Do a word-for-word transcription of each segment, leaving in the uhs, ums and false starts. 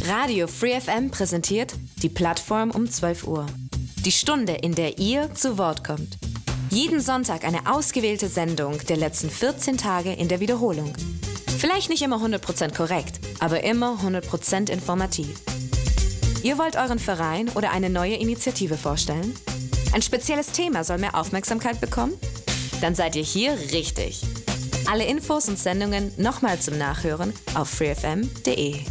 Radio Free F M präsentiert die Plattform um zwölf Uhr. Die Stunde, in der ihr zu Wort kommt. Jeden Sonntag eine ausgewählte Sendung der letzten vierzehn Tage in der Wiederholung. Vielleicht nicht immer hundert Prozent korrekt, aber immer hundert Prozent informativ. Ihr wollt euren Verein oder eine neue Initiative vorstellen? Ein spezielles Thema soll mehr Aufmerksamkeit bekommen? Dann seid ihr hier richtig. Alle Infos und Sendungen nochmal zum Nachhören auf free f m punkt d e.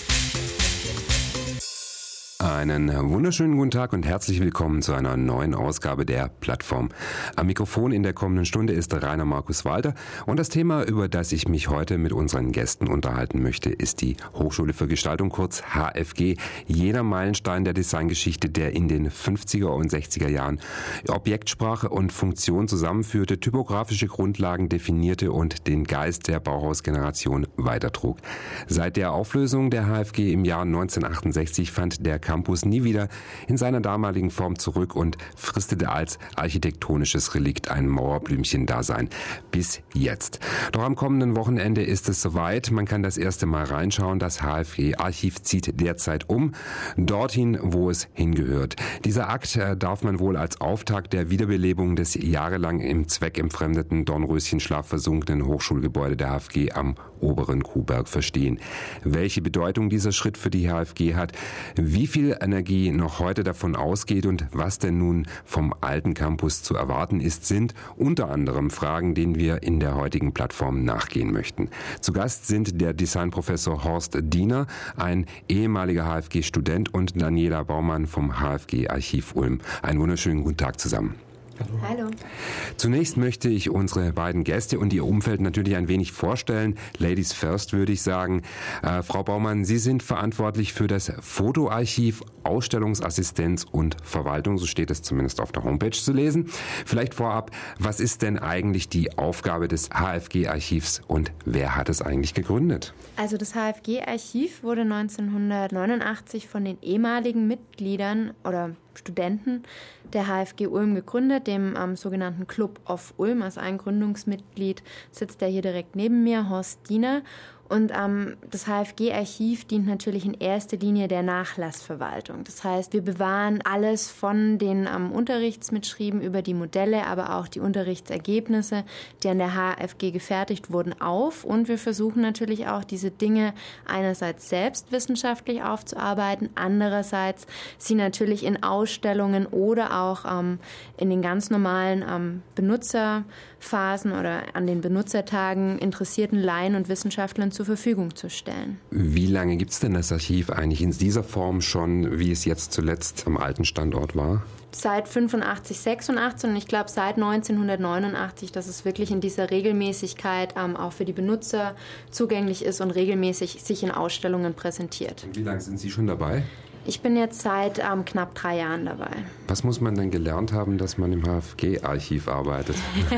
Einen wunderschönen guten Tag und herzlich willkommen zu einer neuen Ausgabe der Plattform. Am Mikrofon in der kommenden Stunde ist Rainer Markus Walter und das Thema, über das ich mich heute mit unseren Gästen unterhalten möchte, ist die Hochschule für Gestaltung, kurz H F G, jener Meilenstein der Designgeschichte, der in den fünfziger und sechziger Jahren Objektsprache und Funktion zusammenführte, typografische Grundlagen definierte und den Geist der Bauhausgeneration weitertrug. Seit der Auflösung der H F G im Jahr neunzehnhundertachtundsechzig fand der Campus nie wieder in seiner damaligen Form zurück und fristete als architektonisches Relikt ein Mauerblümchen-Dasein bis jetzt. Doch am kommenden Wochenende ist es soweit. Man kann das erste Mal reinschauen. Das H F G-Archiv zieht derzeit um, dorthin, wo es hingehört. Dieser Akt darf man wohl als Auftakt der Wiederbelebung des jahrelang im zweckentfremdeten Dornröschenschlaf versunkenen Hochschulgebäude der H F G am oberen Kuhberg verstehen. Welche Bedeutung dieser Schritt für die H F G hat, wie viel Energie noch heute davon ausgeht und was denn nun vom alten Campus zu erwarten ist, sind unter anderem Fragen, denen wir in der heutigen Plattform nachgehen möchten. Zu Gast sind der Designprofessor Horst Diener, ein ehemaliger H F G-Student, und Daniela Baumann vom H F G-Archiv Ulm. Einen wunderschönen guten Tag zusammen. Hallo. Hallo. Zunächst möchte ich unsere beiden Gäste und ihr Umfeld natürlich ein wenig vorstellen. Ladies first, würde ich sagen. Äh, Frau Baumann, Sie sind verantwortlich für das Fotoarchiv, Ausstellungsassistenz und Verwaltung. So steht es zumindest auf der Homepage zu lesen. Vielleicht vorab, was ist denn eigentlich die Aufgabe des H F G-Archivs und wer hat es eigentlich gegründet? Also das H F G-Archiv wurde neunzehnhundertneunundachtzig von den ehemaligen Mitgliedern oder Studenten der H F G Ulm gegründet, dem ähm, sogenannten Club of Ulm. Als ein Gründungsmitglied sitzt der hier direkt neben mir, Horst Diener. Und ähm, das H F G-Archiv dient natürlich in erster Linie der Nachlassverwaltung. Das heißt, wir bewahren alles von den ähm, Unterrichtsmitschrieben über die Modelle, aber auch die Unterrichtsergebnisse, die an der H F G gefertigt wurden, auf. Und wir versuchen natürlich auch, diese Dinge einerseits selbst wissenschaftlich aufzuarbeiten, andererseits sie natürlich in Ausstellungen oder auch ähm, in den ganz normalen ähm, Benutzerphasen oder an den Benutzertagen interessierten Laien und Wissenschaftlern zur Verfügung zu stellen. Wie lange gibt es denn das Archiv eigentlich in dieser Form schon, wie es jetzt zuletzt am alten Standort war? Seit fünfundachtzig, sechsundachtzig und ich glaube seit neunzehnhundertneunundachtzig, dass es wirklich in dieser Regelmäßigkeit ähm, auch für die Benutzer zugänglich ist und regelmäßig sich in Ausstellungen präsentiert. Und wie lange sind Sie schon dabei? Ich bin jetzt seit ähm, knapp drei Jahren dabei. Was muss man denn gelernt haben, dass man im H F G-Archiv arbeitet?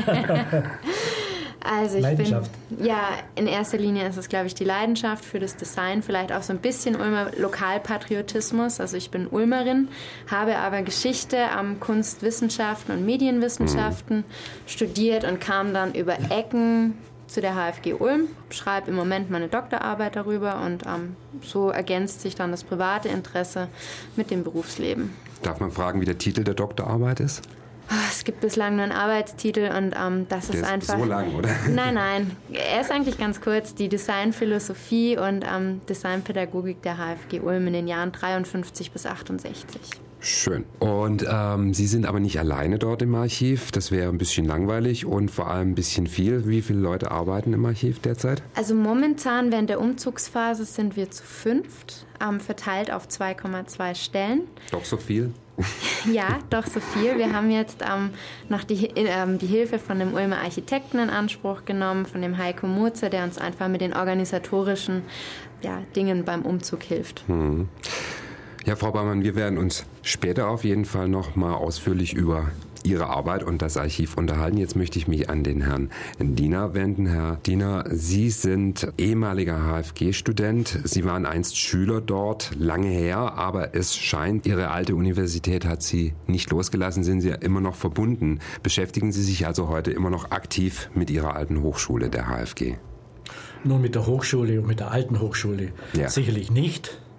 Also ich Leidenschaft. bin, ja, in erster Linie ist es, glaube ich, die Leidenschaft für das Design, vielleicht auch so ein bisschen Ulmer Lokalpatriotismus. Also ich bin Ulmerin, habe aber Geschichte, ähm, Kunstwissenschaften und Medienwissenschaften mhm. studiert und kam dann über Ecken zu der H F G Ulm, schreibe im Moment meine Doktorarbeit darüber und ähm, so ergänzt sich dann das private Interesse mit dem Berufsleben. Darf man fragen, wie der Titel der Doktorarbeit ist? Es gibt bislang nur einen Arbeitstitel und ähm, das Der ist ist einfach... so lang, oder? Nein, nein. Er ist eigentlich ganz kurz. Die Designphilosophie und ähm, Designpädagogik der H F G Ulm in den Jahren dreiundfünfzig bis achtundsechzig. Schön. Und ähm, Sie sind aber nicht alleine dort im Archiv. Das wäre ein bisschen langweilig und vor allem ein bisschen viel. Wie viele Leute arbeiten im Archiv derzeit? Also momentan während der Umzugsphase sind wir zu fünft, ähm, verteilt auf zwei Komma zwei Stellen. Doch so viel? Ja, doch so viel. Wir haben jetzt ähm, noch die, ähm, die Hilfe von dem Ulmer Architekten in Anspruch genommen, von dem Heiko Murzer, der uns einfach mit den organisatorischen ja, Dingen beim Umzug hilft. Hm. Ja, Frau Baumann, wir werden uns später auf jeden Fall noch mal ausführlich über Ihre Arbeit und das Archiv unterhalten. Jetzt möchte ich mich an den Herrn Diener wenden. Herr Diener, Sie sind ehemaliger H F G-Student. Sie waren einst Schüler dort, lange her, aber es scheint, Ihre alte Universität hat Sie nicht losgelassen, sind Sie ja immer noch verbunden. Beschäftigen Sie sich also heute immer noch aktiv mit Ihrer alten Hochschule, der H F G? Nun, mit der Hochschule und mit der alten Hochschule ja. sicherlich nicht.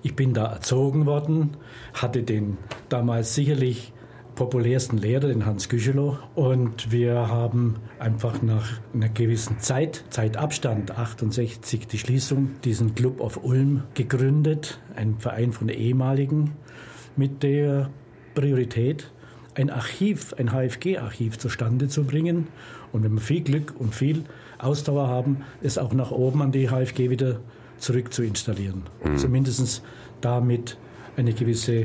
Ich bin da erzogen worden, hatte den damals sicherlich populärsten Lehrer, den Hans Güschelow. Und wir haben einfach nach einer gewissen Zeit, Zeitabstand, achtundsechzig die Schließung, diesen Club of Ulm gegründet, ein Verein von ehemaligen, mit der Priorität, ein Archiv, ein H F G-Archiv zustande zu bringen. Und wenn wir viel Glück und viel Ausdauer haben, es auch nach oben an die H F G wieder zurück zu installieren. Mhm. Zumindest damit eine gewisse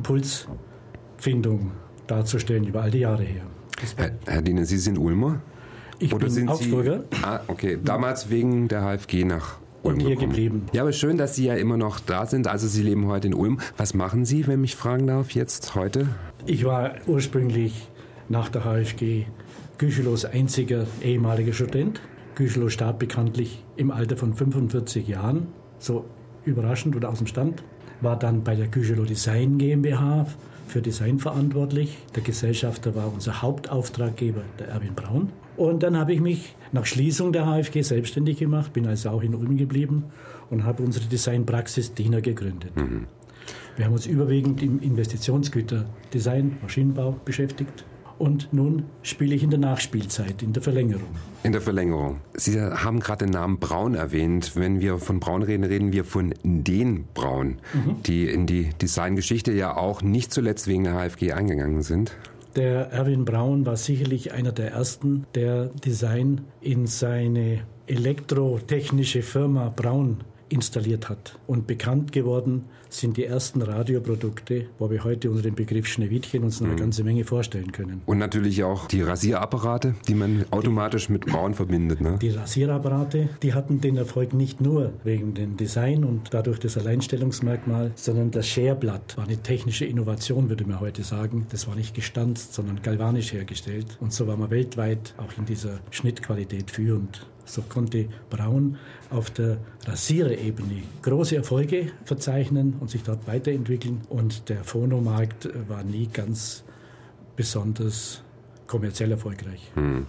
Impulsfindung darzustellen über all die Jahre her. Herr, Herr Diener, Sie sind Ulmer? Ich Oder bin sind Augsburger. Sie, ah, okay. Damals wegen der H F G nach Ulm und hier gekommen. Geblieben. Ja, aber schön, dass Sie ja immer noch da sind. Also Sie leben heute in Ulm. Was machen Sie, wenn ich fragen darf, jetzt, heute? Ich war ursprünglich nach der H F G Güschelows einziger ehemaliger Student. Güschelow starb bekanntlich im Alter von fünfundvierzig Jahren, so überraschend oder aus dem Stand. War dann bei der Güschelow Design GmbH für Design verantwortlich. Der Gesellschafter war unser Hauptauftraggeber, der Erwin Braun. Und dann habe ich mich nach Schließung der H F G selbstständig gemacht, bin also auch in Ulm geblieben und habe unsere Designpraxis Diener gegründet. Mhm. Wir haben uns überwiegend im Investitionsgüter, Design, Maschinenbau beschäftigt. Und nun spiele ich in der Nachspielzeit, in der Verlängerung. In der Verlängerung. Sie haben gerade den Namen Braun erwähnt. Wenn wir von Braun reden, reden wir von den Braun, mhm. die in die Designgeschichte ja auch nicht zuletzt wegen der H F G eingegangen sind. Der Erwin Braun war sicherlich einer der ersten, der Design in seine elektrotechnische Firma Braun installiert hat. Und bekannt geworden sind die ersten Radioprodukte, wo wir heute unter dem Begriff Schneewittchen uns noch eine ganze Menge vorstellen können. Und natürlich auch die Rasierapparate, die man automatisch mit Braun verbindet. Ne? Die Rasierapparate, die hatten den Erfolg nicht nur wegen dem Design und dadurch das Alleinstellungsmerkmal, sondern das Scherblatt war eine technische Innovation, würde man heute sagen. Das war nicht gestanzt, sondern galvanisch hergestellt. Und so war man weltweit auch in dieser Schnittqualität führend. So konnte Braun auf der Rasiererebene große Erfolge verzeichnen und sich dort weiterentwickeln. Und der Phonomarkt war nie ganz besonders kommerziell erfolgreich. Hm.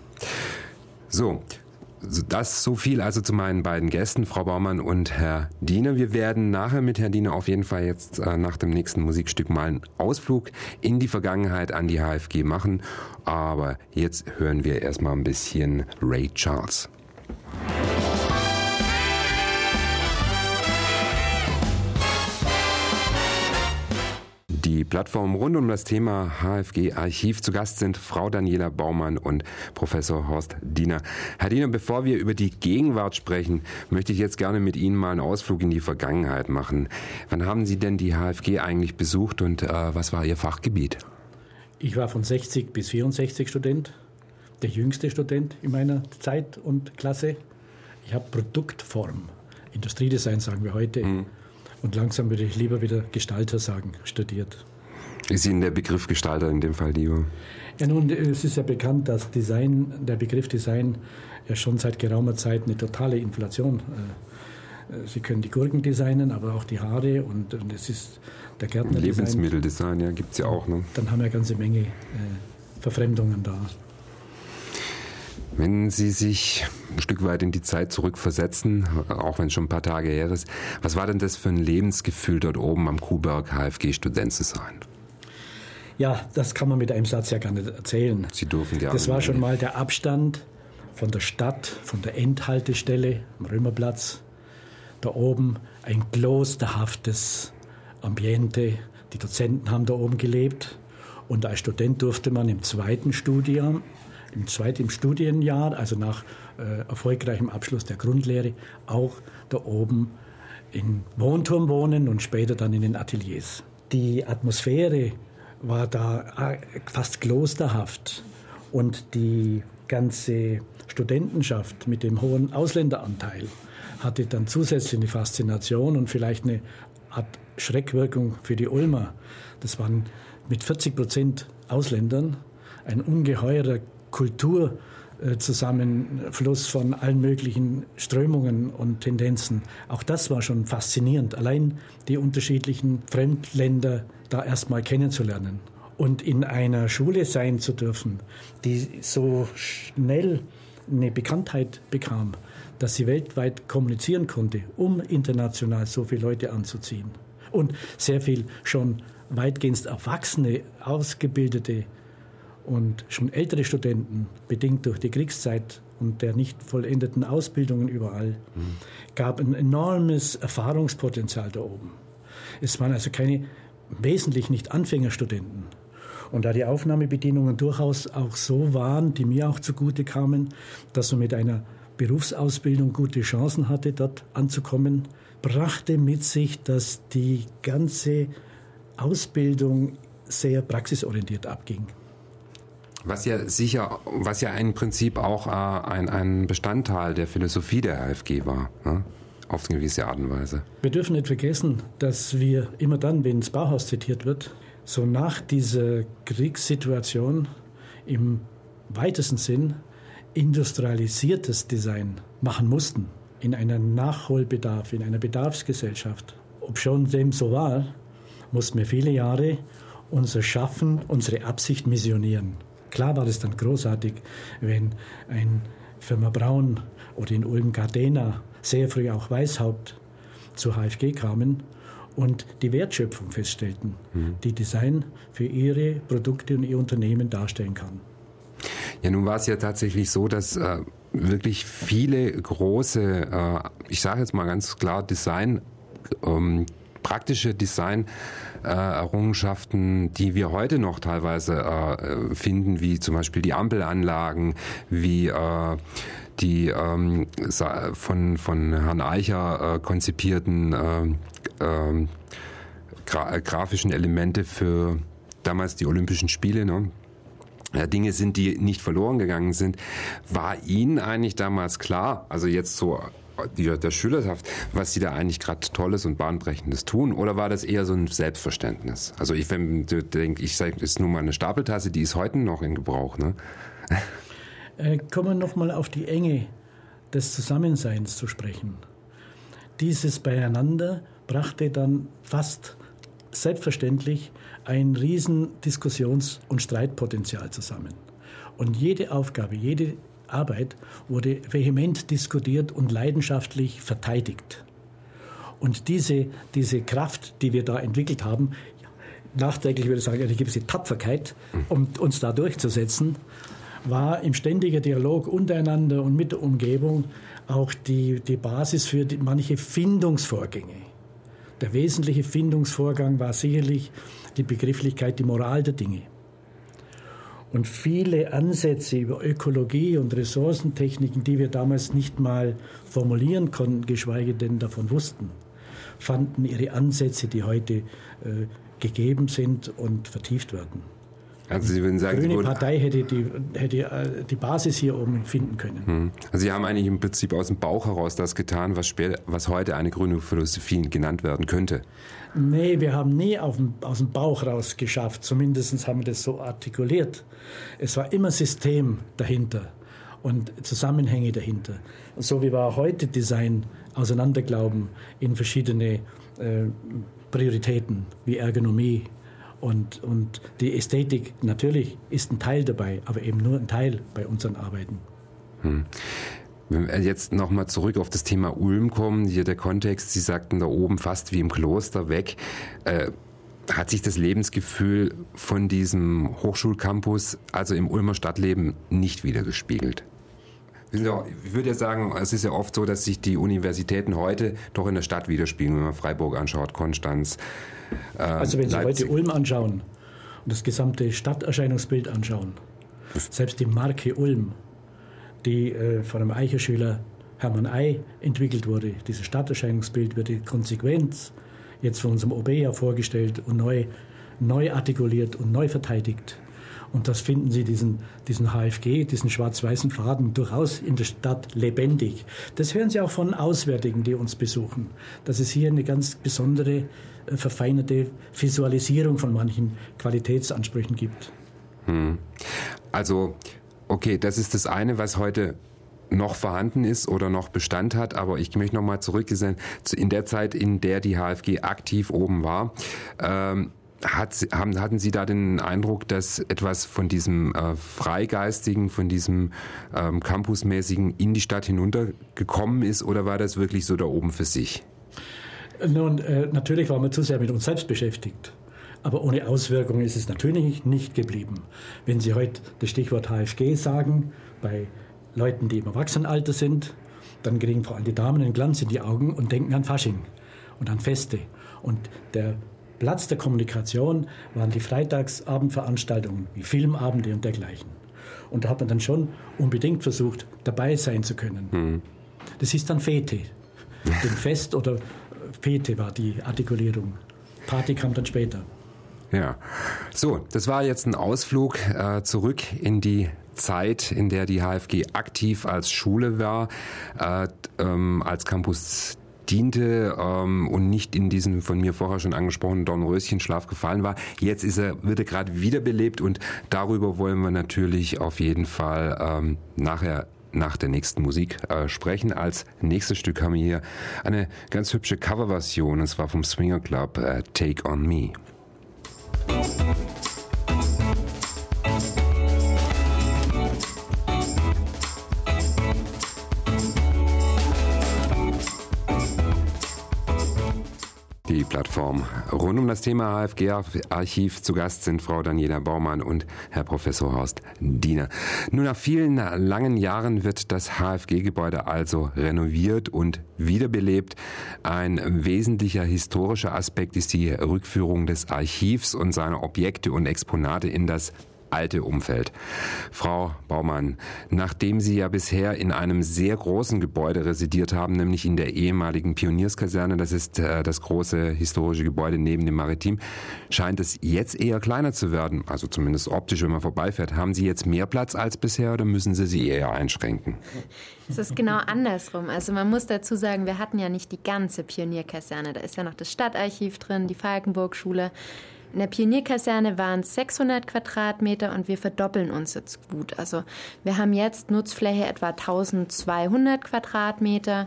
So, das so viel also zu meinen beiden Gästen, Frau Baumann und Herr Diener. Wir werden nachher mit Herrn Diener auf jeden Fall jetzt äh, nach dem nächsten Musikstück mal einen Ausflug in die Vergangenheit an die H F G machen. Aber jetzt hören wir erstmal ein bisschen Ray Charles. Die Plattform rund um das Thema H F G-Archiv. Zu Gast sind Frau Daniela Baumann und Professor Horst Diener. Herr Diener, bevor wir über die Gegenwart sprechen, möchte ich jetzt gerne mit Ihnen mal einen Ausflug in die Vergangenheit machen. Wann haben Sie denn die H F G eigentlich besucht und äh, was war Ihr Fachgebiet? Ich war von sechzig bis vierundsechzig Student, der jüngste Student in meiner Zeit und Klasse. Ich habe Produktform, Industriedesign sagen wir heute, mhm. und langsam würde ich lieber wieder Gestalter sagen, studiert. Ist Ihnen der Begriff Gestalter in dem Fall lieber? Ja nun, es ist ja bekannt, dass Design, der Begriff Design ja schon seit geraumer Zeit eine totale Inflation. Äh, Sie können die Gurken designen, aber auch die Haare und, und es ist der Gärtnerdesign. Lebensmitteldesign, ja, gibt es ja auch. Ne? Dann haben wir eine ganze Menge äh, Verfremdungen da. Wenn Sie sich ein Stück weit in die Zeit zurückversetzen, auch wenn es schon ein paar Tage her ist, was war denn das für ein Lebensgefühl, dort oben am Kuhberg H F G-Student zu sein? Ja, das kann man mit einem Satz ja gar nicht erzählen. Sie dürfen gerne. Das war schon mal der Abstand von der Stadt, von der Endhaltestelle am Römerplatz. Da oben ein klosterhaftes Ambiente. Die Dozenten haben da oben gelebt. Und als Student durfte man im zweiten Studium, im zweiten Studienjahr, also nach äh, erfolgreichem Abschluss der Grundlehre, auch da oben im Wohnturm wohnen und später dann in den Ateliers. Die Atmosphäre war da fast klosterhaft und die ganze Studentenschaft mit dem hohen Ausländeranteil hatte dann zusätzlich eine Faszination und vielleicht eine Art Schreckwirkung für die Ulmer. Das waren mit vierzig Prozent Ausländern ein ungeheurer Kulturzusammenfluss von allen möglichen Strömungen und Tendenzen. Auch das war schon faszinierend, allein die unterschiedlichen Fremdländer da erstmal kennenzulernen und in einer Schule sein zu dürfen, die so schnell eine Bekanntheit bekam, dass sie weltweit kommunizieren konnte, um international so viele Leute anzuziehen. Und sehr viel schon weitgehend erwachsene, ausgebildete und schon ältere Studenten, bedingt durch die Kriegszeit und der nicht vollendeten Ausbildungen überall, mhm. gab ein enormes Erfahrungspotenzial da oben. Es waren also keine, wesentlich nicht Anfängerstudenten. Und da die Aufnahmebedingungen durchaus auch so waren, die mir auch zugute kamen, dass man mit einer Berufsausbildung gute Chancen hatte, dort anzukommen, brachte mit sich, dass die ganze Ausbildung sehr praxisorientiert abging. Was ja sicher, was ja im Prinzip auch äh, ein, ein Bestandteil der Philosophie der H F G war, ne? Auf eine gewisse Art und Weise. Wir dürfen nicht vergessen, dass wir immer dann, wenn das Bauhaus zitiert wird, so nach dieser Kriegssituation im weitesten Sinn industrialisiertes Design machen mussten, in einem Nachholbedarf, in einer Bedarfsgesellschaft. Obschon dem so war, mussten wir viele Jahre unser Schaffen, unsere Absicht missionieren. Klar war es dann großartig, wenn ein Firma Braun oder in Ulm Gardena, sehr früh auch Weishaupt, zur H F G kamen und die Wertschöpfung feststellten, mhm. die Design für ihre Produkte und ihr Unternehmen darstellen kann. Ja, nun war es ja tatsächlich so, dass äh, wirklich viele große, äh, ich sage jetzt mal ganz klar, Design, ähm, praktische Design-Errungenschaften, äh, die wir heute noch teilweise äh, finden, wie zum Beispiel die Ampelanlagen, wie äh, die ähm, von, von Herrn Eicher äh, konzipierten äh, äh, gra- grafischen Elemente für damals die Olympischen Spiele, ne? Ja, Dinge sind, die nicht verloren gegangen sind. War Ihnen eigentlich damals klar, also jetzt so die, der Schülerschaft, was Sie da eigentlich gerade Tolles und Bahnbrechendes tun? Oder war das eher so ein Selbstverständnis? Also ich denke, ich sage, das ist nun mal eine Stapeltasse, die ist heute noch in Gebrauch, ne? Äh, kommen wir nochmal auf die Enge des Zusammenseins zu sprechen. Dieses Beieinander brachte dann fast selbstverständlich ein riesen Diskussions- und Streitpotenzial zusammen. Und jede Aufgabe, jede Arbeit wurde vehement diskutiert und leidenschaftlich verteidigt. Und diese, diese Kraft, die wir da entwickelt haben, nachträglich würde ich sagen, eine gewisse Tapferkeit, um uns da durchzusetzen, war im ständigen Dialog untereinander und mit der Umgebung auch die, die Basis für die, manche Findungsvorgänge. Der wesentliche Findungsvorgang war sicherlich die Begrifflichkeit, die Moral der Dinge. Und viele Ansätze über Ökologie und Ressourcentechniken, die wir damals nicht mal formulieren konnten, geschweige denn davon wussten, fanden ihre Ansätze, die heute äh, gegeben sind und vertieft werden. Also Sie würden sagen, die Grüne Sie Partei hätte die, hätte die Basis hier oben finden können. Also Sie haben eigentlich im Prinzip aus dem Bauch heraus das getan, was, später, was heute eine grüne Philosophie genannt werden könnte. Nee, wir haben nie auf dem, aus dem Bauch raus geschafft. Zumindest haben wir das so artikuliert. Es war immer System dahinter und Zusammenhänge dahinter. Und so wie wir auch heute Design auseinanderglauben in verschiedene äh, Prioritäten wie Ergonomie, Und, und die Ästhetik natürlich ist ein Teil dabei, aber eben nur ein Teil bei unseren Arbeiten. Hm. Wenn wir jetzt nochmal zurück auf das Thema Ulm kommen, hier der Kontext, Sie sagten da oben fast wie im Kloster weg, äh, hat sich das Lebensgefühl von diesem Hochschulcampus, also im Ulmer Stadtleben, nicht wiedergespiegelt? Ich würde ja sagen, es ist ja oft so, dass sich die Universitäten heute doch in der Stadt widerspiegeln, wenn man Freiburg anschaut, Konstanz, äh, Also wenn Sie Leipzig. heute Ulm anschauen und das gesamte Stadterscheinungsbild anschauen, selbst die Marke Ulm, die äh, von einem Eicher-Schüler Hermann Ey entwickelt wurde, dieses Stadterscheinungsbild wird die Konsequenz jetzt von unserem O B ja vorgestellt und neu, neu artikuliert und neu verteidigt. Und das finden Sie, diesen, diesen H F G, diesen schwarz-weißen Faden, durchaus in der Stadt lebendig. Das hören Sie auch von Auswärtigen, die uns besuchen, dass es hier eine ganz besondere, äh, verfeinerte Visualisierung von manchen Qualitätsansprüchen gibt. Hm. Also, okay, das ist das eine, was heute noch vorhanden ist oder noch Bestand hat, aber ich möchte nochmal zurückgesehen, in der Zeit, in der die H F G aktiv oben war, ähm, Hat, haben, hatten Sie da den Eindruck, dass etwas von diesem äh, Freigeistigen, von diesem ähm, Campusmäßigen in die Stadt hinuntergekommen ist, oder war das wirklich so da oben für sich? Nun, äh, natürlich waren wir zu sehr mit uns selbst beschäftigt. Aber ohne Auswirkungen ist es natürlich nicht geblieben. Wenn Sie heute das Stichwort H F G sagen, bei Leuten, die im Erwachsenenalter sind, dann kriegen vor allem die Damen einen Glanz in die Augen und denken an Fasching und an Feste. Und der Platz der Kommunikation waren die Freitagsabendveranstaltungen wie Filmabende und dergleichen. Und da hat man dann schon unbedingt versucht, dabei sein zu können. Mhm. Das ist dann Fete. Denn Fest oder Fete war die Artikulierung. Party kam dann später. Ja, so, das war jetzt ein Ausflug äh, zurück in die Zeit, in der die H F G aktiv als Schule war, äh, ähm, als Campus diente ähm, und nicht in diesen von mir vorher schon angesprochenen Dornröschenschlaf gefallen war. Jetzt ist er, wird er gerade wiederbelebt und darüber wollen wir natürlich auf jeden Fall ähm, nachher nach der nächsten Musik äh, sprechen. Als nächstes Stück haben wir hier eine ganz hübsche Coverversion, und zwar vom Swinger Club, äh, Take on Me. Die Plattform rund um das Thema H F G-Archiv. Zu Gast sind Frau Daniela Baumann und Herr Professor Horst Diener. Nun, nach vielen langen Jahren wird das H F G-Gebäude also renoviert und wiederbelebt. Ein wesentlicher historischer Aspekt ist die Rückführung des Archivs und seiner Objekte und Exponate in das alte Umfeld. Frau Baumann, nachdem Sie ja bisher in einem sehr großen Gebäude residiert haben, nämlich in der ehemaligen Pionierskaserne, das ist äh, das große historische Gebäude neben dem Maritim, scheint es jetzt eher kleiner zu werden, also zumindest optisch, wenn man vorbeifährt. Haben Sie jetzt mehr Platz als bisher oder müssen Sie sie eher einschränken? Es ist genau andersrum. Also man muss dazu sagen, wir hatten ja nicht die ganze Pionierkaserne. Da ist ja noch das Stadtarchiv drin, die Falkenburg-Schule. In der Pionierkaserne waren es sechshundert Quadratmeter und wir verdoppeln uns jetzt gut. Also wir haben jetzt Nutzfläche etwa eintausendzweihundert Quadratmeter,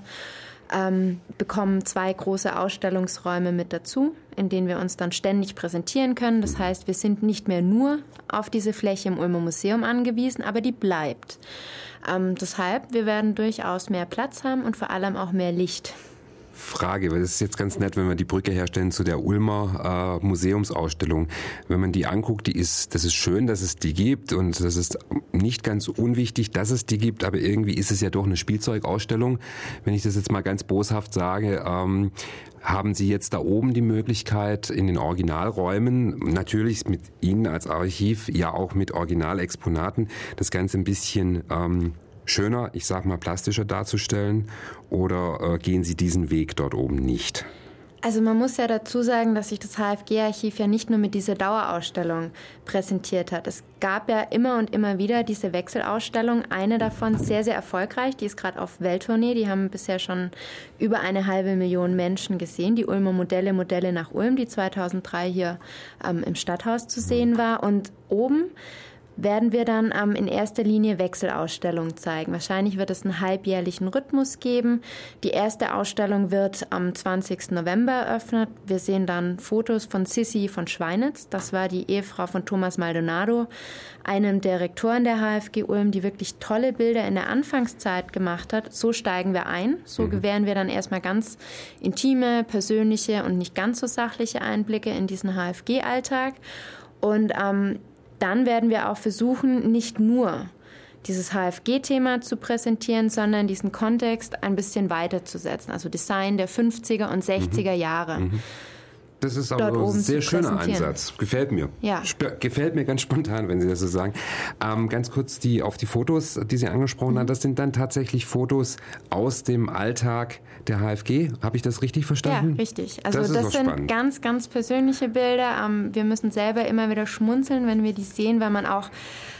ähm, bekommen zwei große Ausstellungsräume mit dazu, in denen wir uns dann ständig präsentieren können. Das heißt, wir sind nicht mehr nur auf diese Fläche im Ulmer Museum angewiesen, aber die bleibt. Ähm, deshalb, wir werden durchaus mehr Platz haben und vor allem auch mehr Licht. Frage, weil es ist jetzt ganz nett, wenn wir die Brücke herstellen zu der Ulmer äh, Museumsausstellung. Wenn man die anguckt, die ist, das ist schön, dass es die gibt und das ist nicht ganz unwichtig, dass es die gibt, aber irgendwie ist es ja doch eine Spielzeugausstellung. Wenn ich das jetzt mal ganz boshaft sage, ähm, haben Sie jetzt da oben die Möglichkeit, in den Originalräumen, natürlich mit Ihnen als Archiv, ja auch mit Originalexponaten, das Ganze ein bisschen ähm, schöner, ich sag mal plastischer darzustellen, oder äh, gehen Sie diesen Weg dort oben nicht? Also man muss ja dazu sagen, dass sich das H F G-Archiv ja nicht nur mit dieser Dauerausstellung präsentiert hat. Es gab ja immer und immer wieder diese Wechselausstellung. Eine davon sehr, sehr erfolgreich. Die ist gerade auf Welttournee. Die haben bisher schon über eine halbe Million Menschen gesehen. Die Ulmer Modelle, Modelle nach Ulm, die zweitausenddrei hier ähm, im Stadthaus zu sehen war. Und oben werden wir dann ähm, in erster Linie Wechselausstellungen zeigen. Wahrscheinlich wird es einen halbjährlichen Rhythmus geben. Die erste Ausstellung wird am zwanzigsten November eröffnet. Wir sehen dann Fotos von Sissi von Schweinitz. Das war die Ehefrau von Thomas Maldonado, einem der Rektoren der H F G Ulm, die wirklich tolle Bilder in der Anfangszeit gemacht hat. So steigen wir ein. So gewähren wir dann erstmal ganz intime, persönliche und nicht ganz so sachliche Einblicke in diesen H F G-Alltag. Und ähm, dann werden wir auch versuchen, nicht nur dieses H F G-Thema zu präsentieren, sondern diesen Kontext ein bisschen weiterzusetzen. Also Design der fünfziger und sechziger Jahre. Mhm. Das ist aber ein sehr schöner Einsatz. Gefällt mir. Ja. Sp- gefällt mir ganz spontan, wenn Sie das so sagen. Ähm, ganz kurz die, auf die Fotos, die Sie angesprochen mhm. haben. Das sind dann tatsächlich Fotos aus dem Alltag der H F G. Habe ich das richtig verstanden? Ja, richtig. Also das, das sind spannend. ganz, ganz persönliche Bilder. Ähm, wir müssen selber immer wieder schmunzeln, wenn wir die sehen, weil man auch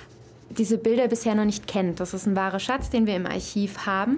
diese Bilder bisher noch nicht kennt. Das ist ein wahrer Schatz, den wir im Archiv haben.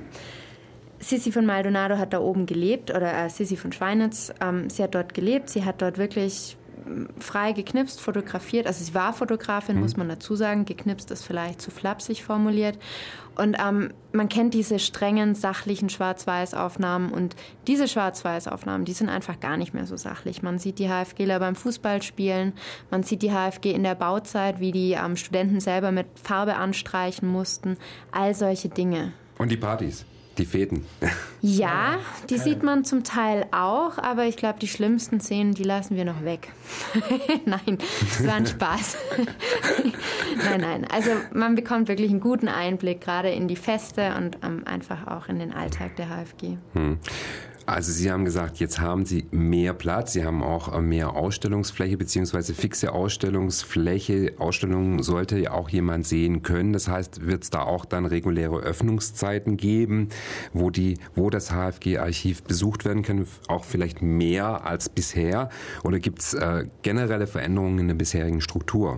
Sissi von Maldonado hat da oben gelebt, oder äh, Sissi von Schweinitz, ähm, sie hat dort gelebt, sie hat dort wirklich frei geknipst, fotografiert, also sie war Fotografin, mhm. muss man dazu sagen, geknipst ist vielleicht zu flapsig formuliert und ähm, man kennt diese strengen, sachlichen Schwarz-Weiß-Aufnahmen und diese Schwarz-Weiß-Aufnahmen, die sind einfach gar nicht mehr so sachlich. Man sieht die HFGler beim Fußballspielen, man sieht die H F G in der Bauzeit, wie die ähm, Studenten selber mit Farbe anstreichen mussten, all solche Dinge. Und die Partys? Die Feten. Ja, die sieht man zum Teil auch, aber ich glaube, die schlimmsten Szenen, die lassen wir noch weg. Nein, das war ein Spaß. nein, nein, also man bekommt wirklich einen guten Einblick, gerade in die Feste und ähm, einfach auch in den Alltag der H F G. Hm. Also Sie haben gesagt, jetzt haben Sie mehr Platz, Sie haben auch mehr Ausstellungsfläche beziehungsweise fixe Ausstellungsfläche. Ausstellungen sollte ja auch jemand sehen können. Das heißt, wird es da auch dann reguläre Öffnungszeiten geben, wo die, wo das H F G-Archiv besucht werden kann, auch vielleicht mehr als bisher? Oder gibt es äh, generelle Veränderungen in der bisherigen Struktur?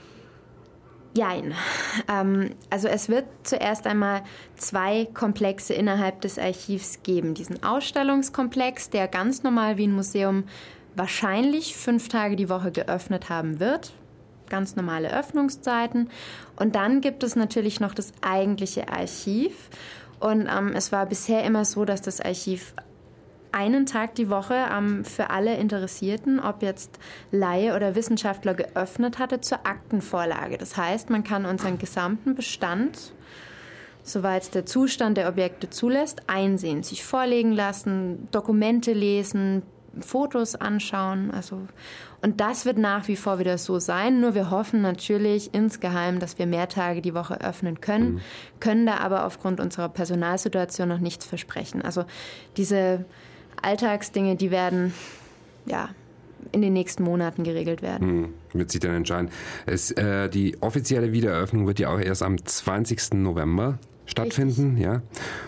Jein. Ähm, also es wird zuerst einmal zwei Komplexe innerhalb des Archivs geben. Diesen Ausstellungskomplex, der ganz normal wie ein Museum wahrscheinlich fünf Tage die Woche geöffnet haben wird. Ganz normale Öffnungszeiten. Und dann gibt es natürlich noch das eigentliche Archiv. Und ähm, es war bisher immer so, dass das Archiv einen Tag die Woche ähm, für alle Interessierten, ob jetzt Laie oder Wissenschaftler, geöffnet hatte zur Aktenvorlage. Das heißt, man kann unseren gesamten Bestand, soweit der Zustand der Objekte zulässt, einsehen, sich vorlegen lassen, Dokumente lesen, Fotos anschauen. Also, und das wird nach wie vor wieder so sein. Nur wir hoffen natürlich insgeheim, dass wir mehr Tage die Woche öffnen können, mhm. können da aber aufgrund unserer Personalsituation noch nichts versprechen. Also diese Alltagsdinge, die werden ja in den nächsten Monaten geregelt werden. Hm, wird sich dann entscheiden. Es, äh, die offizielle Wiedereröffnung wird ja auch erst am zwanzigsten November stattfinden. Ja?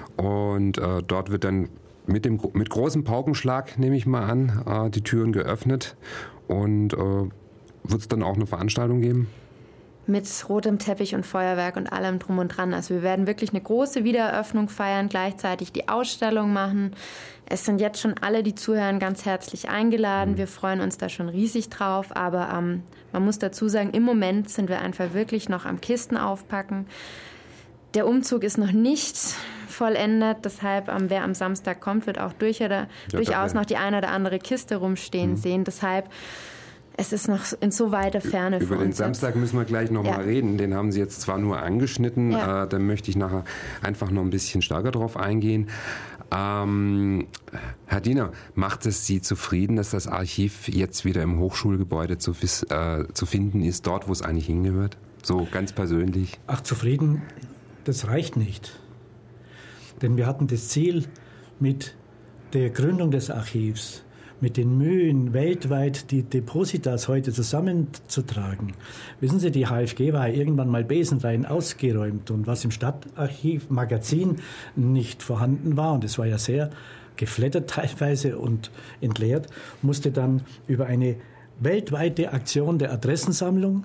Und äh, dort wird dann mit dem mit großem Paukenschlag, nehme ich mal an, äh, die Türen geöffnet. Und äh, wird es dann auch eine Veranstaltung geben? Mit rotem Teppich und Feuerwerk und allem drum und dran. Also wir werden wirklich eine große Wiedereröffnung feiern, gleichzeitig die Ausstellung machen. Es sind jetzt schon alle, die zuhören, ganz herzlich eingeladen. Wir freuen uns da schon riesig drauf. Aber ähm, man muss dazu sagen, im Moment sind wir einfach wirklich noch am Kisten aufpacken. Der Umzug ist noch nicht vollendet. Deshalb, ähm, wer am Samstag kommt, wird auch durch oder, ja, durchaus noch die eine oder andere Kiste rumstehen mhm. sehen. Deshalb es ist noch in so weiter Ferne. Über den Samstag müssen wir gleich noch ja. mal reden. Den haben Sie jetzt zwar nur angeschnitten, ja. äh, da möchte ich nachher einfach noch ein bisschen stärker drauf eingehen. Ähm, Herr Diener, macht es Sie zufrieden, dass das Archiv jetzt wieder im Hochschulgebäude zu, äh, zu finden ist, dort, wo es eigentlich hingehört? So ganz persönlich. Ach, zufrieden, das reicht nicht. Denn wir hatten das Ziel, mit der Gründung des Archivs, mit den Mühen, weltweit die Depositas heute zusammenzutragen. Wissen Sie, die H F G war ja irgendwann mal besenrein ausgeräumt. Und was im Stadtarchiv Magazin nicht vorhanden war, und es war ja sehr geflattert teilweise und entleert, musste dann über eine weltweite Aktion der Adressensammlung,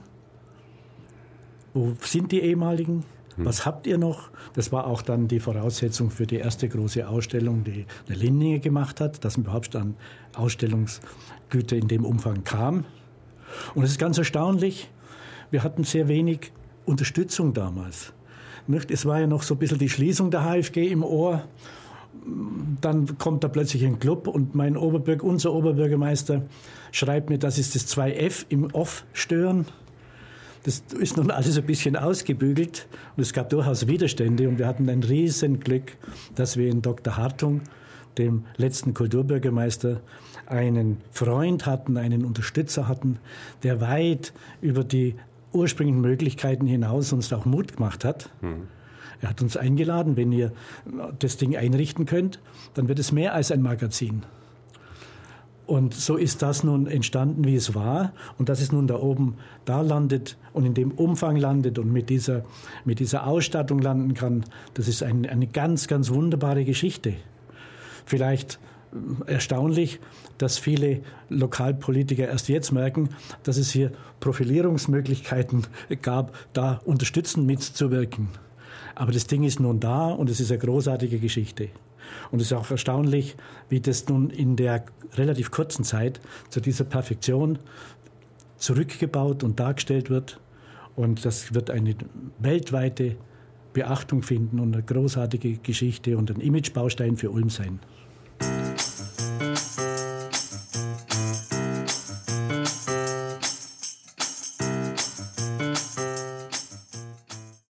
wo sind die ehemaligen? Was habt ihr noch? Das war auch dann die Voraussetzung für die erste große Ausstellung, die der Lindinger gemacht hat, dass überhaupt an Ausstellungsgüter in dem Umfang kam. Und es ist ganz erstaunlich, wir hatten sehr wenig Unterstützung damals. Es war ja noch so ein bisschen die Schließung der H F G im Ohr. Dann kommt da plötzlich ein Club und mein Oberbürger, unser Oberbürgermeister schreibt mir, das ist das zwei F im Off stören. Das ist nun alles ein bisschen ausgebügelt und es gab durchaus Widerstände und wir hatten ein Riesenglück, dass wir in Doktor Hartung, dem letzten Kulturbürgermeister, einen Freund hatten, einen Unterstützer hatten, der weit über die ursprünglichen Möglichkeiten hinaus uns auch Mut gemacht hat. Mhm. Er hat uns eingeladen, wenn ihr das Ding einrichten könnt, dann wird es mehr als ein Magazin. Und so ist das nun entstanden, wie es war. Und dass es nun da oben da landet und in dem Umfang landet und mit dieser, mit dieser Ausstattung landen kann, das ist ein, eine ganz, ganz wunderbare Geschichte. Vielleicht erstaunlich, dass viele Lokalpolitiker erst jetzt merken, dass es hier Profilierungsmöglichkeiten gab, da unterstützend mitzuwirken. Aber das Ding ist nun da und es ist eine großartige Geschichte. Und es ist auch erstaunlich, wie das nun in der relativ kurzen Zeit zu dieser Perfektion zurückgebaut und dargestellt wird. Und das wird eine weltweite Beachtung finden und eine großartige Geschichte und ein Imagebaustein für Ulm sein.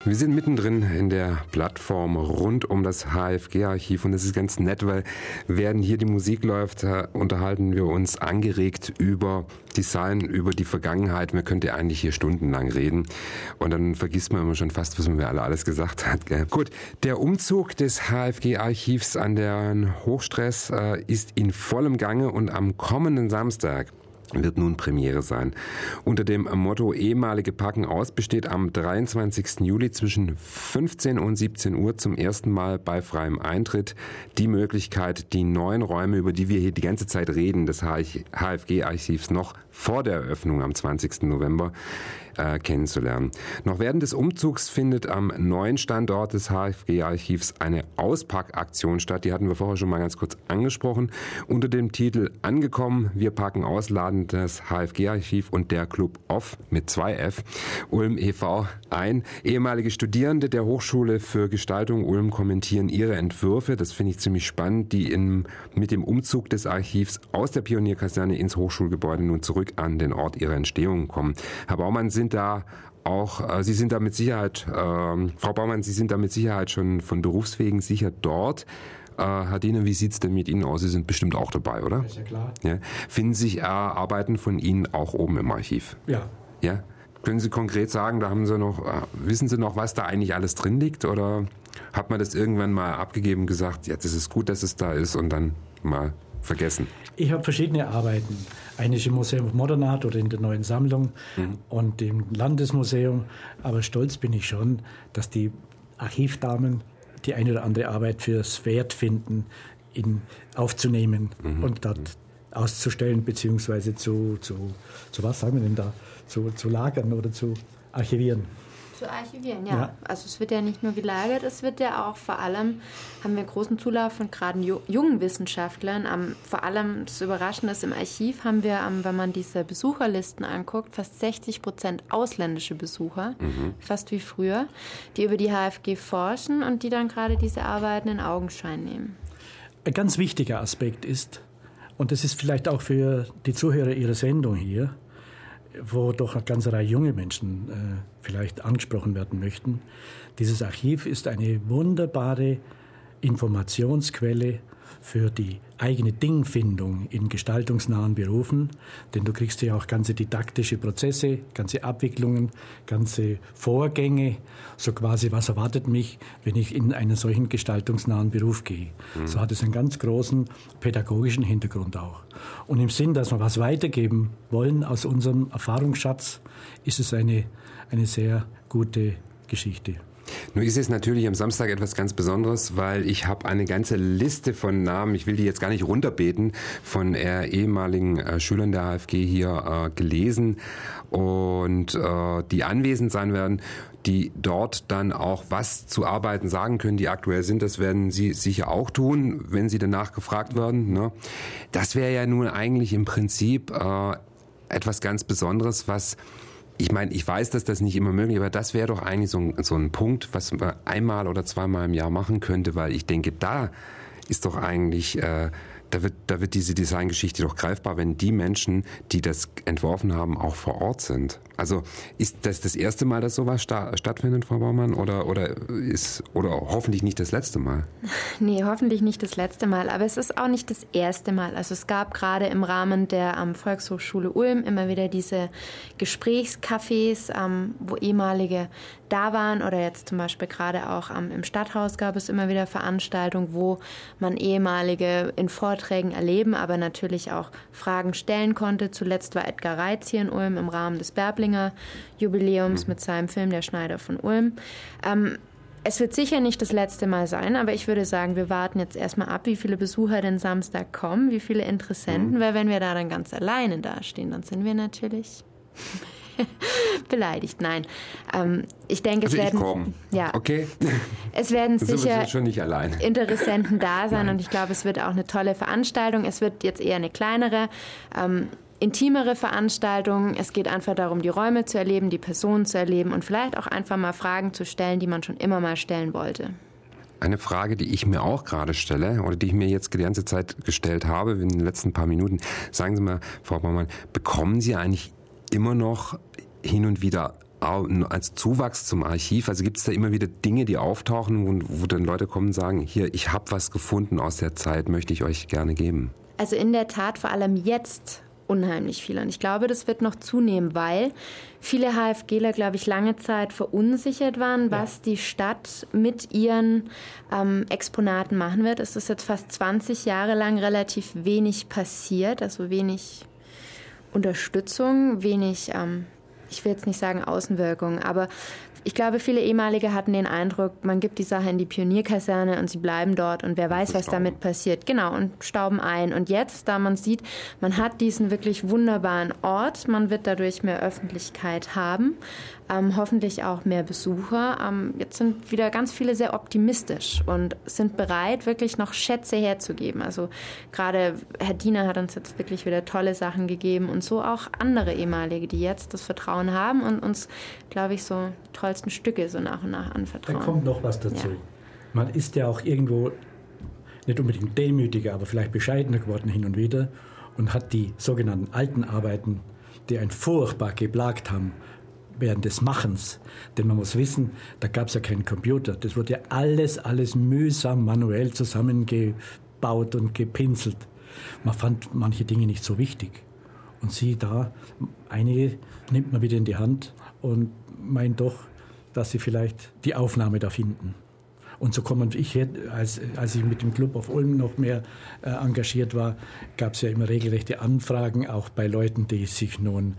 Wir sind mittendrin in der Plattform rund um das H F G-Archiv und es ist ganz nett, weil während hier die Musik läuft, unterhalten wir uns angeregt über Design, über die Vergangenheit. Man könnte eigentlich hier stundenlang reden und dann vergisst man immer schon fast, was man alle alles gesagt hat. Gell? Gut, der Umzug des H F G-Archivs an der Hochstress äh, ist in vollem Gange und am kommenden Samstag wird nun Premiere sein. Unter dem Motto ehemalige packen aus besteht am dreiundzwanzigsten Juli zwischen fünfzehn und siebzehn Uhr zum ersten Mal bei freiem Eintritt die Möglichkeit, die neuen Räume, über die wir hier die ganze Zeit reden, des H F G-Archivs noch vor der Eröffnung am zwanzigsten November äh, kennenzulernen. Noch während des Umzugs findet am neuen Standort des H F G-Archivs eine Auspackaktion statt. Die hatten wir vorher schon mal ganz kurz angesprochen. Unter dem Titel Angekommen, wir packen aus, laden das H F G-Archiv und der Club Off mit zwei F Ulm e V ein. Ehemalige Studierende der Hochschule für Gestaltung Ulm kommentieren ihre Entwürfe. Das finde ich ziemlich spannend, die in, mit dem Umzug des Archivs aus der Pionierkaserne ins Hochschulgebäude nun zurück an den Ort ihrer Entstehung kommen. Herr Baumann, sind da auch, äh, Sie sind da mit Sicherheit, äh, Frau Baumann, Sie sind da mit Sicherheit schon von Berufswegen sicher dort. Äh, Herr Diener, wie sieht es denn mit Ihnen aus? Sie sind bestimmt auch dabei, oder? Ist ja klar. Ja. Finden sich äh, Arbeiten von Ihnen auch oben im Archiv? Ja. Ja? Können Sie konkret sagen, da haben Sie noch, äh, wissen Sie noch, was da eigentlich alles drin liegt? Oder hat man das irgendwann mal abgegeben und gesagt, jetzt ist es gut, dass es da ist und dann mal vergessen? Ich habe verschiedene Arbeiten. Eine ist im Museum of Modern Art oder in der neuen Sammlung mhm. und im Landesmuseum. Aber stolz bin ich schon, dass die Archivdamen die eine oder andere Arbeit fürs wert finden, in, aufzunehmen mhm. und dort mhm. auszustellen, beziehungsweise zu, zu, zu, was sagen wir denn da, zu, zu lagern oder zu archivieren. Zu archivieren, ja. ja. Also es wird ja nicht nur gelagert, es wird ja auch vor allem, haben wir großen Zulauf von gerade jungen Wissenschaftlern. Um, vor allem, das Überraschende ist, im Archiv haben wir, um, wenn man diese Besucherlisten anguckt, fast sechzig Prozent ausländische Besucher, mhm. fast wie früher, die über die H F G forschen und die dann gerade diese Arbeiten in Augenschein nehmen. Ein ganz wichtiger Aspekt ist, und das ist vielleicht auch für die Zuhörer Ihrer Sendung hier, wo doch eine ganze Reihe junge Menschen äh, vielleicht angesprochen werden möchten. Dieses Archiv ist eine wunderbare Informationsquelle für die eigene Dingfindung in gestaltungsnahen Berufen, denn du kriegst ja auch ganze didaktische Prozesse, ganze Abwicklungen, ganze Vorgänge, so quasi, was erwartet mich, wenn ich in einen solchen gestaltungsnahen Beruf gehe. Mhm. So hat es einen ganz großen pädagogischen Hintergrund auch. Und im Sinn, dass wir was weitergeben wollen aus unserem Erfahrungsschatz, ist es eine, eine sehr gute Geschichte. Nun ist es natürlich am Samstag etwas ganz Besonderes, weil ich habe eine ganze Liste von Namen, ich will die jetzt gar nicht runterbeten, von äh, ehemaligen äh, Schülern der H F G hier äh, gelesen und äh, die anwesend sein werden, die dort dann auch was zu Arbeiten sagen können, die aktuell sind. Das werden sie sicher auch tun, wenn sie danach gefragt werden. Ne? Das wäre ja nun eigentlich im Prinzip äh, etwas ganz Besonderes, was ich meine, ich weiß, dass das nicht immer möglich ist, aber das wäre doch eigentlich so ein, so ein Punkt, was man einmal oder zweimal im Jahr machen könnte, weil ich denke, da ist doch eigentlich, äh, da wird, da wird diese Designgeschichte doch greifbar, wenn die Menschen, die das entworfen haben, auch vor Ort sind. Also ist das das erste Mal, dass sowas sta- stattfindet, Frau Baumann, oder, oder ist, oder hoffentlich nicht das letzte Mal? Nee, hoffentlich nicht das letzte Mal, aber es ist auch nicht das erste Mal. Also es gab gerade im Rahmen der ähm, Volkshochschule Ulm immer wieder diese Gesprächscafés, ähm, wo ehemalige da waren, oder jetzt zum Beispiel gerade auch ähm, im Stadthaus gab es immer wieder Veranstaltungen, wo man ehemalige in Vorträgen erleben, aber natürlich auch Fragen stellen konnte. Zuletzt war Edgar Reitz hier in Ulm im Rahmen des Bärblinger Jubiläums mit seinem Film Der Schneider von Ulm. Ähm, es wird sicher nicht das letzte Mal sein, aber ich würde sagen, wir warten jetzt erstmal ab, wie viele Besucher denn Samstag kommen, wie viele Interessenten, mhm. weil wenn wir da dann ganz alleine dastehen, dann sind wir natürlich beleidigt. Nein, ähm, ich denke, also es werden, ich komm. ja, okay. Es werden sicher schon nicht allein. Interessenten da sein Nein. und ich glaube, es wird auch eine tolle Veranstaltung. Es wird jetzt eher eine kleinere, ähm, intimere Veranstaltung. Es geht einfach darum, die Räume zu erleben, die Personen zu erleben und vielleicht auch einfach mal Fragen zu stellen, die man schon immer mal stellen wollte. Eine Frage, die ich mir auch gerade stelle oder die ich mir jetzt die ganze Zeit gestellt habe in den letzten paar Minuten. Sagen Sie mal, Frau Baumann, bekommen Sie eigentlich immer noch hin und wieder als Zuwachs zum Archiv? Also gibt es da immer wieder Dinge, die auftauchen, wo, wo dann Leute kommen und sagen, hier, ich habe was gefunden aus der Zeit, möchte ich euch gerne geben? Also in der Tat vor allem jetzt unheimlich viel. Und ich glaube, das wird noch zunehmen, weil viele HFGler, glaube ich, lange Zeit verunsichert waren, was ja. die Stadt mit ihren ähm, Exponaten machen wird. Es ist jetzt fast zwanzig Jahre lang relativ wenig passiert, also wenig Unterstützung, wenig, ähm, ich will jetzt nicht sagen Außenwirkung, aber ich glaube, viele Ehemalige hatten den Eindruck, man gibt die Sache in die Pionierkaserne und sie bleiben dort und wer weiß, was damit passiert. Genau, und stauben ein. Und jetzt, da man sieht, man hat diesen wirklich wunderbaren Ort, man wird dadurch mehr Öffentlichkeit haben, ähm, hoffentlich auch mehr Besucher. Ähm, jetzt sind wieder ganz viele sehr optimistisch und sind bereit, wirklich noch Schätze herzugeben. Also gerade Herr Diener hat uns jetzt wirklich wieder tolle Sachen gegeben und so auch andere Ehemalige, die jetzt das Vertrauen haben und uns, glaube ich, so tollsten Stücke so nach und nach anvertrauen. Da kommt noch was dazu. Ja. Man ist ja auch irgendwo nicht unbedingt demütiger, aber vielleicht bescheidener geworden hin und wieder und hat die sogenannten alten Arbeiten, die einen furchtbar geplagt haben, während des Machens. Denn man muss wissen, da gab es ja keinen Computer. Das wurde ja alles, alles mühsam manuell zusammengebaut und gepinselt. Man fand manche Dinge nicht so wichtig. Und sieh da, einige nimmt man wieder in die Hand und meint doch, dass sie vielleicht die Aufnahme da finden. Und so kommen, ich, als, als ich mit dem Club auf Ulm noch mehr äh, engagiert war, gab es ja immer regelrechte Anfragen, auch bei Leuten, die sich nun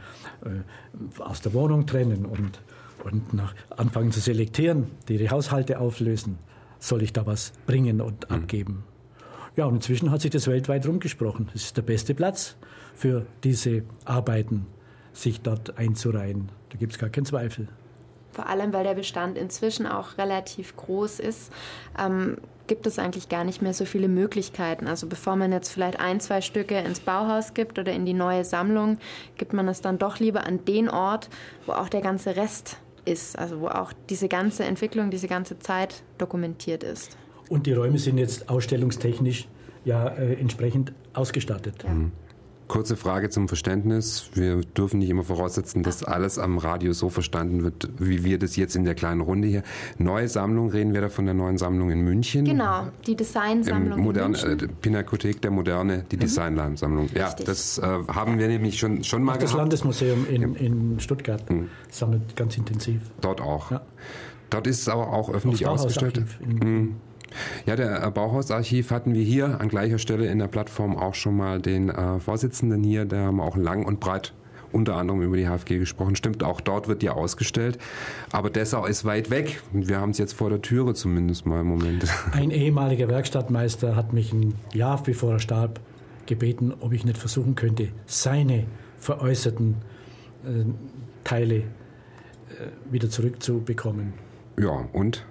äh, aus der Wohnung trennen und, und nach, anfangen zu selektieren, die ihre Haushalte auflösen. Soll ich da was bringen und mhm. abgeben? Ja, und inzwischen hat sich das weltweit rumgesprochen. Es ist der beste Platz für diese Arbeiten, sich dort einzureihen. Da gibt es gar keinen Zweifel. Vor allem, weil der Bestand inzwischen auch relativ groß ist, ähm, gibt es eigentlich gar nicht mehr so viele Möglichkeiten. Also bevor man jetzt vielleicht ein, zwei Stücke ins Bauhaus gibt oder in die neue Sammlung, gibt man es dann doch lieber an den Ort, wo auch der ganze Rest ist. Also wo auch diese ganze Entwicklung, diese ganze Zeit dokumentiert ist. Und die Räume sind jetzt ausstellungstechnisch ja äh, entsprechend ausgestattet. Ja. Mhm. Kurze Frage zum Verständnis. Wir dürfen nicht immer voraussetzen, dass alles am Radio so verstanden wird, wie wir das jetzt in der kleinen Runde hier. Neue Sammlung, reden wir da von der neuen Sammlung in München? Genau, die Designsammlung moderne, in München. Äh, Pinakothek der Moderne, die mhm. Designsammlung. Ja, Richtig. das äh, haben wir nämlich schon, schon mal Auch das gehabt. Landesmuseum in, in Stuttgart mhm. sammelt ganz intensiv. Dort auch. Ja. Dort ist es aber auch öffentlich auch ausgestellt. Mhm. Ja, der Bauhausarchiv hatten wir hier an gleicher Stelle in der Plattform auch schon mal den äh, Vorsitzenden hier, da haben wir auch lang und breit unter anderem über die H F G gesprochen. Stimmt, auch dort wird ja ausgestellt, aber Dessau ist weit weg und wir haben es jetzt vor der Türe zumindest mal im Moment. Ein ehemaliger Werkstattmeister hat mich ein Jahr bevor er starb gebeten, ob ich nicht versuchen könnte, seine veräußerten äh, Teile äh, wieder zurückzubekommen. Ja, und?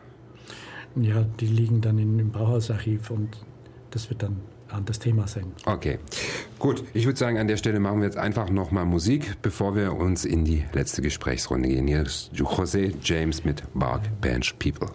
Ja, die liegen dann in, im Bauhausarchiv und das wird dann das Thema sein. Okay, gut. Ich würde sagen, an der Stelle machen wir jetzt einfach nochmal Musik, bevor wir uns in die letzte Gesprächsrunde gehen. Hier ist José James mit Bark Bench People.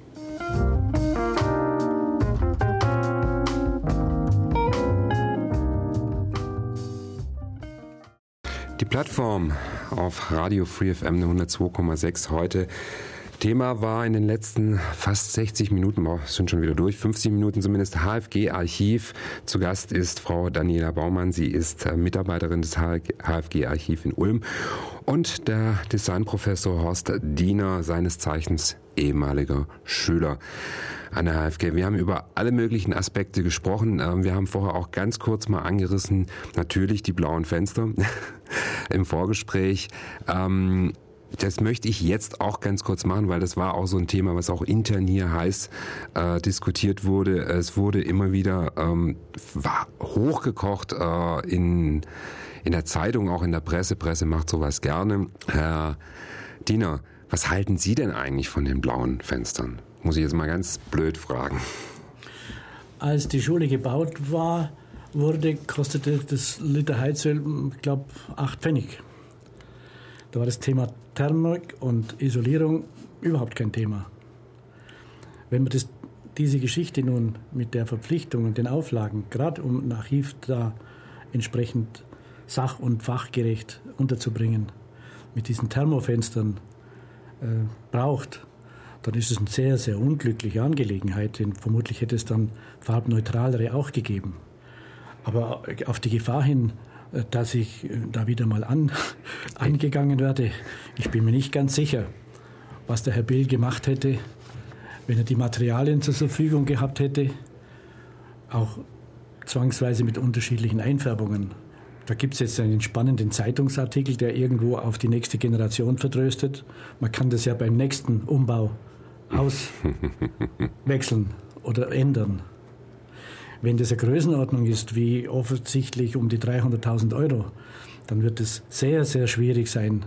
Die Plattform auf Radio Free F M hundertzwei Komma sechs heute. Thema war in den letzten fast sechzig Minuten, oh, sind schon wieder durch, fünfzig Minuten zumindest, H F G-Archiv. Zu Gast ist Frau Daniela Baumann. Sie ist Mitarbeiterin des H F G-Archiv in Ulm und der Designprofessor Horst Diener, seines Zeichens ehemaliger Schüler an der H F G. Wir haben über alle möglichen Aspekte gesprochen. Wir haben vorher auch ganz kurz mal angerissen, natürlich die blauen Fenster im Vorgespräch. Das möchte ich jetzt auch ganz kurz machen, weil das war auch so ein Thema, was auch intern hier heiß äh, diskutiert wurde. Es wurde immer wieder ähm, war hochgekocht äh, in, in der Zeitung, auch in der Presse. Presse macht sowas gerne. Herr Diener, was halten Sie denn eigentlich von den blauen Fenstern? Muss ich jetzt mal ganz blöd fragen. Als die Schule gebaut war, wurde, kostete das Liter Heizöl, ich glaube, acht Pfennig. Da war das Thema Thermik und Isolierung überhaupt kein Thema. Wenn man das, diese Geschichte nun mit der Verpflichtung und den Auflagen, gerade um ein Archiv da entsprechend sach- und fachgerecht unterzubringen, mit diesen Thermofenstern äh, braucht, dann ist es eine sehr, sehr unglückliche Angelegenheit. Denn vermutlich hätte es dann farbneutralere auch gegeben. Aber auf die Gefahr hin, dass ich da wieder mal an, angegangen werde, ich bin mir nicht ganz sicher, was der Herr Bill gemacht hätte, wenn er die Materialien zur Verfügung gehabt hätte, auch zwangsweise mit unterschiedlichen Einfärbungen. Da gibt es jetzt einen spannenden Zeitungsartikel, der irgendwo auf die nächste Generation vertröstet. Man kann das ja beim nächsten Umbau auswechseln oder ändern. Wenn das eine Größenordnung ist, wie offensichtlich um die dreihunderttausend Euro, dann wird es sehr, sehr schwierig sein,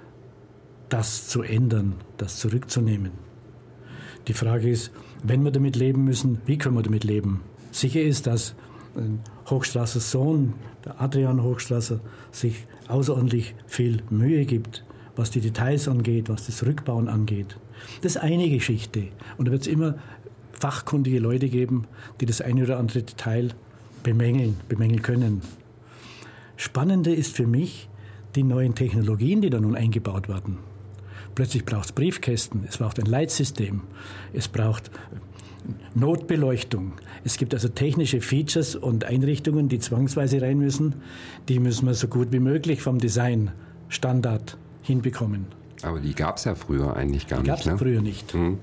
das zu ändern, das zurückzunehmen. Die Frage ist, wenn wir damit leben müssen, wie können wir damit leben? Sicher ist, dass Hochstrassers Sohn, der Adrian Hochstrasser, sich außerordentlich viel Mühe gibt, was die Details angeht, was das Rückbauen angeht. Das ist eine Geschichte. Und da wird es immer fachkundige Leute geben, die das eine oder andere Detail bemängeln, bemängeln können. Spannender ist für mich die neuen Technologien, die da nun eingebaut werden. Plötzlich braucht es Briefkästen, es braucht ein Leitsystem, es braucht Notbeleuchtung. Es gibt also technische Features und Einrichtungen, die zwangsweise rein müssen. Die müssen wir so gut wie möglich vom Design-Standard hinbekommen. Aber die gab es ja früher eigentlich gar die nicht. Die gab es ne? früher nicht. Mhm.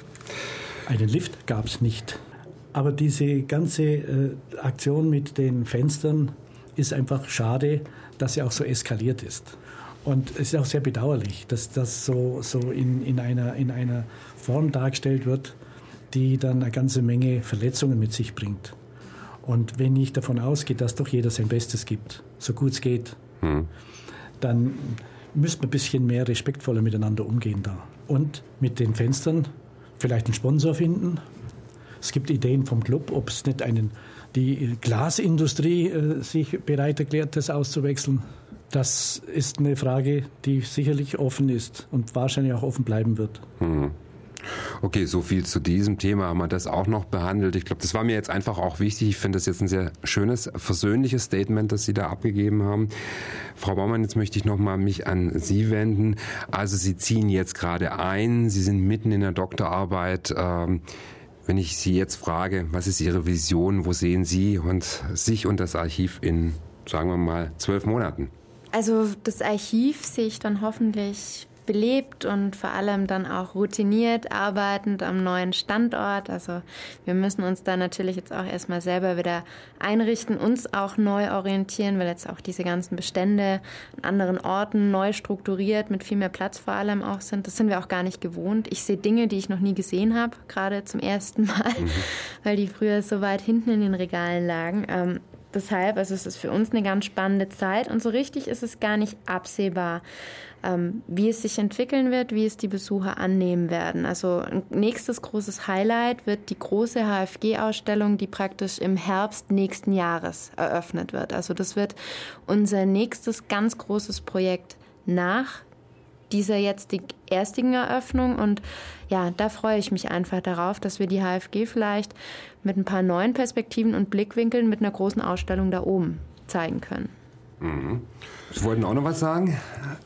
Einen Lift gab es nicht. Aber diese ganze äh, Aktion mit den Fenstern ist einfach schade, dass sie auch so eskaliert ist. Und es ist auch sehr bedauerlich, dass das so, so in, in, einer, in einer Form dargestellt wird, die dann eine ganze Menge Verletzungen mit sich bringt. Und wenn ich davon ausgehe, dass doch jeder sein Bestes gibt, so gut es geht, hm. dann müsste man ein bisschen mehr respektvoller miteinander umgehen da. Und mit den Fenstern vielleicht einen Sponsor finden. Es gibt Ideen vom Club, ob es nicht einen, die Glasindustrie äh, sich bereit erklärt, das auszuwechseln. Das ist eine Frage, die sicherlich offen ist und wahrscheinlich auch offen bleiben wird. Hm. Okay, so viel zu diesem Thema haben wir das auch noch behandelt. Ich glaube, das war mir jetzt einfach auch wichtig. Ich finde das jetzt ein sehr schönes, versöhnliches Statement, das Sie da abgegeben haben. Frau Baumann, jetzt möchte ich nochmal mich an Sie wenden. Also Sie ziehen jetzt gerade ein, Sie sind mitten in der Doktorarbeit. Ähm, wenn ich Sie jetzt frage, was ist Ihre Vision, wo sehen Sie und sich und das Archiv in, sagen wir mal, zwölf Monaten? Also das Archiv sehe ich dann hoffentlich belebt und vor allem dann auch routiniert arbeitend am neuen Standort. Also wir müssen uns da natürlich jetzt auch erstmal selber wieder einrichten, uns auch neu orientieren, weil jetzt auch diese ganzen Bestände an anderen Orten neu strukturiert mit viel mehr Platz vor allem auch sind. Das sind wir auch gar nicht gewohnt. Ich sehe Dinge, die ich noch nie gesehen habe, gerade zum ersten Mal, mhm. weil die früher so weit hinten in den Regalen lagen. Ähm, Deshalb, also es ist für uns eine ganz spannende Zeit und so richtig ist es gar nicht absehbar, ähm, wie es sich entwickeln wird, wie es die Besucher annehmen werden. Also ein nächstes großes Highlight wird die große H F G-Ausstellung, die praktisch im Herbst nächsten Jahres eröffnet wird. Also das wird unser nächstes ganz großes Projekt nach dieser jetzt die erstigen Eröffnung und ja, da freue ich mich einfach darauf, dass wir die H F G vielleicht mit ein paar neuen Perspektiven und Blickwinkeln mit einer großen Ausstellung da oben zeigen können. Mhm. Sie wollten auch noch was sagen?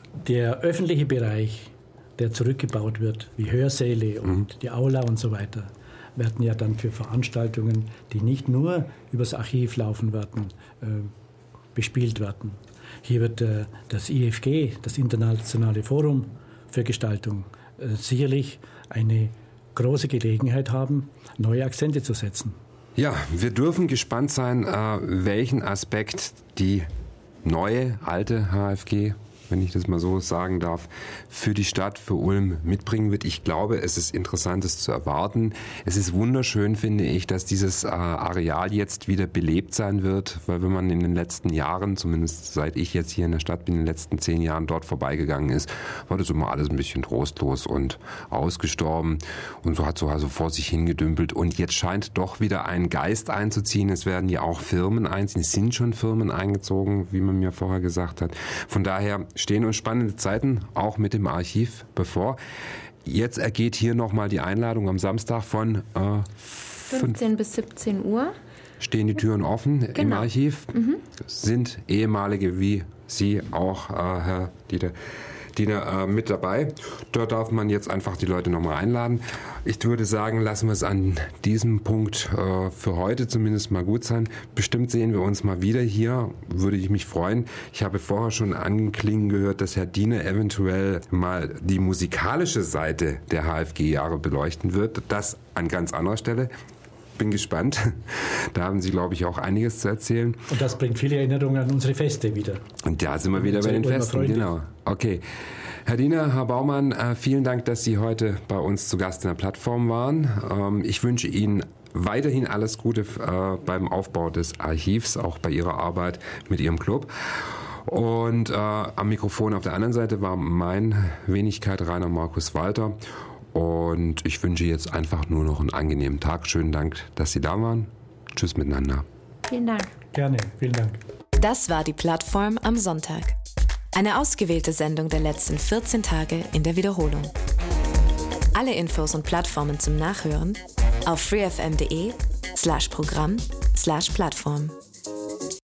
Der öffentliche Bereich, der zurückgebaut wird, wie Hörsäle und mhm. die Aula und so weiter, werden ja dann für Veranstaltungen, die nicht nur übers Archiv laufen werden, äh, bespielt werden. Hier wird äh, das I F G, das Internationale Forum für Gestaltung, äh, sicherlich eine große Gelegenheit haben, neue Akzente zu setzen. Ja, wir dürfen gespannt sein, äh, welchen Aspekt die neue, alte H F G, wenn ich das mal so sagen darf, für die Stadt, für Ulm mitbringen wird. Ich glaube, es ist Interessantes zu erwarten. Es ist wunderschön, finde ich, dass dieses äh, Areal jetzt wieder belebt sein wird, weil wenn man in den letzten Jahren, zumindest seit ich jetzt hier in der Stadt bin, in den letzten zehn Jahren dort vorbeigegangen ist, war das immer alles ein bisschen trostlos und ausgestorben und so hat so also vor sich hingedümpelt und jetzt scheint doch wieder ein Geist einzuziehen. Es werden ja auch Firmen einziehen, es sind schon Firmen eingezogen, wie man mir vorher gesagt hat. Von daher stehen uns spannende Zeiten auch mit dem Archiv bevor. Jetzt ergeht hier nochmal die Einladung am Samstag von äh, fünfzehn bis siebzehn Uhr. Stehen die Türen offen genau. im Archiv. Mhm. Sind ehemalige wie Sie auch, äh, Herr Dieter, Dina, äh, mit dabei. Da darf man jetzt einfach die Leute nochmal einladen. Ich würde sagen, lassen wir es an diesem Punkt äh, für heute zumindest mal gut sein. Bestimmt sehen wir uns mal wieder hier, würde ich mich freuen. Ich habe vorher schon anklingen gehört, dass Herr Diener eventuell mal die musikalische Seite der H F G-Jahre beleuchten wird. Das an ganz anderer Stelle. Bin gespannt. Da haben Sie, glaube ich, auch einiges zu erzählen. Und das bringt viele Erinnerungen an unsere Feste wieder. Und da sind wir wieder bei den Festen, genau. Okay. Herr Diener, Herr Baumann, äh, vielen Dank, dass Sie heute bei uns zu Gast in der Plattform waren. Ähm, ich wünsche Ihnen weiterhin alles Gute äh, beim Aufbau des Archivs, auch bei Ihrer Arbeit mit Ihrem Club. Und äh, am Mikrofon auf der anderen Seite war mein Wenigkeit Rainer Markus Walter. Und ich wünsche jetzt einfach nur noch einen angenehmen Tag. Schönen Dank, dass Sie da waren. Tschüss miteinander. Vielen Dank. Gerne, vielen Dank. Das war die Plattform am Sonntag. Eine ausgewählte Sendung der letzten vierzehn Tage in der Wiederholung. Alle Infos und Plattformen zum Nachhören auf freefm.de slash Programm slash Plattform.